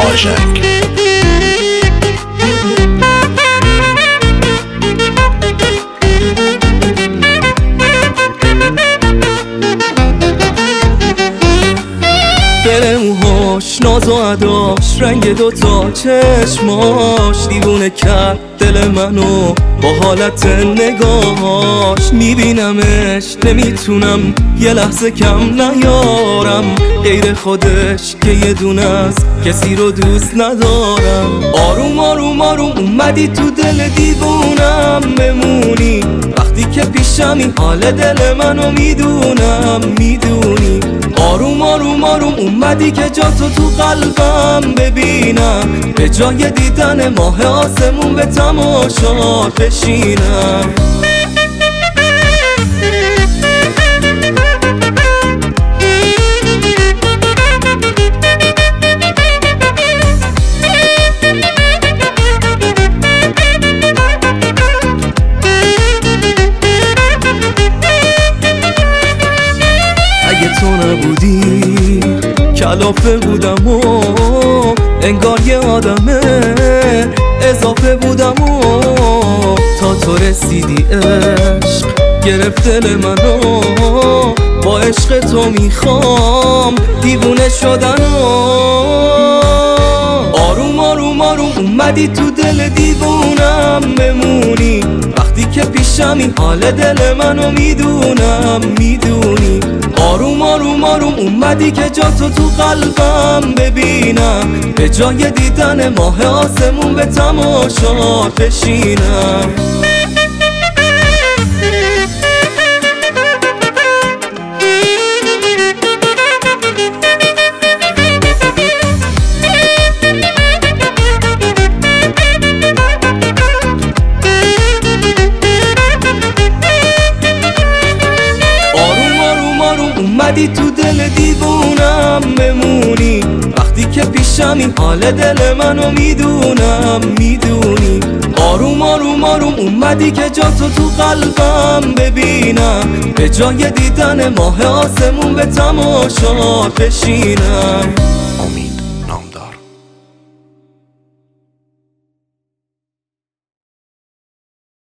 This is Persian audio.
قاجک. موهاش ناز و عداش رنگ دوتا چشماش دیوونه کرد دل منو با حالت نگاهاش. میبینمش نمیتونم یه لحظه کم نیارم، غیر خودش که یه دونه است کسی رو دوست ندارم. آروم آروم آروم اومدی تو دل دیوونم بمونی، وقتی که پیشمی حال دل منو میدونم میدونی. آروم آروم آروم اومدی که جاتو تو قلبم ببینم، به جای دیدن ماه آسمون به تماشا بشینم. اگه تو نبودی کلافه بودم و انگار یه آدمه اضافه بودم و تا تو رسیدی عشق گرفت دل منو، با عشق تو میخوام دیوونه شدن و آروم آروم آروم اومدی تو دل دیوونم بمونی، وقتی که پیشمی حال دل منو میدونم میدونی. آروم آروم آروم اومدی که جاتو تو قلبم ببینم، به جای دیدن ماه آسمون به تماشا بشینم. اومدی تو دل دیوونم بمونی، وقتی که پیشمی حال دل منو میدونم میدونی. آروم آروم آروم اومدی که جاتو تو قلبم ببینم، به جای دیدن ماه آسمون به تماشا بشینم.